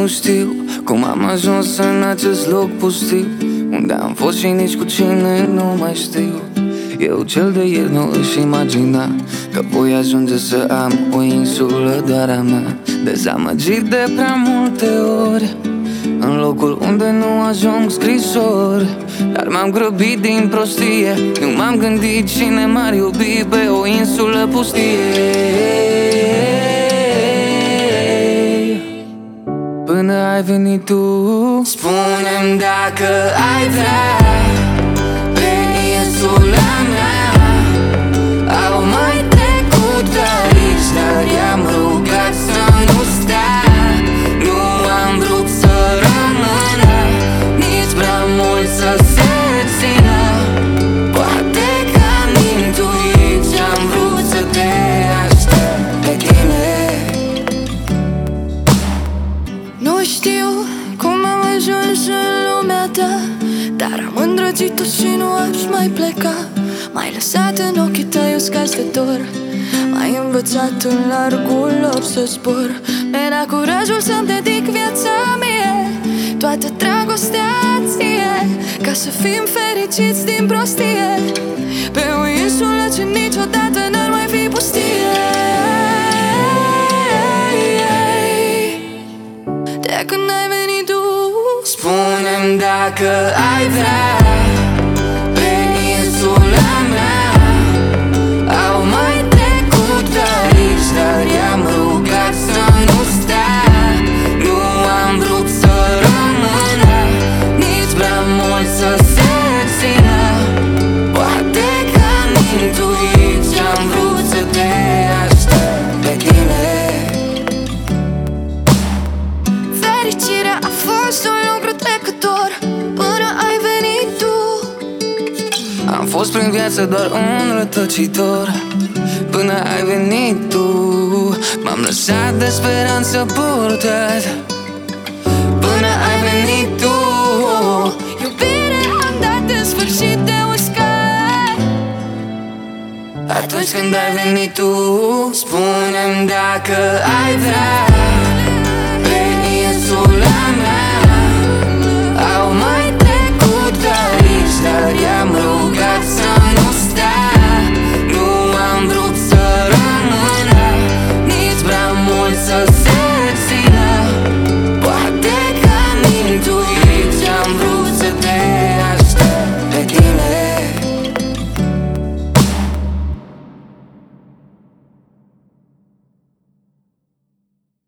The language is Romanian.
nu știu cum am ajuns în acest loc pustiu, unde am fost și nici cu cine nu mai știu. Eu cel de ieri nu își imagina că voi ajunge să am o insulă doar a mea. Dezamăgit de prea multe ori, în locul unde nu ajung scrisori. Dar m-am grăbit din prostie, nu m-am gândit cine m-ar iubi pe o insulă pustie. Până ai venit tu, spune-mi dacă ai vrea pe insula mea. Au mai trecut de aici, dar i-am rugat să nu stea. Nu am vrut să rămână, nici prea mult să se țină. Poate că am intuit ce-am vrut să te aștept pe tine. Nu știu cum am ajuns în lumea ta, dar am îndrăgit-o și nu aș mai pleca. M-ai lăsat în ochii tăi uscați de dor, m-ai învățat în largul lor să zbor. Mi-ai dat curajul să-mi dedic viața mie, toată dragostea ție, ca să fim fericiți din prostie, pe o insulă ce niciodată n-ar mai fi pustie. De când ai venit tu, spune-mi dacă ai vrea pe insula mea. Au mai trecut de aici, dar i-am rugat să nu stea. Nu am vrut să rămână, nici prea mult să se țină. Poate că am intuit ce-am vrut să te aștept pe tine. fericirea a fost un lucru trecător până ai venit tu. Am fost prin viață doar un rătăcitor până ai venit tu. M-am lăsat de speranță purtat până ai venit tu. Iubire am dat în sfârșit de uscat. Atunci când ai venit tu, spune-mi dacă ai vrea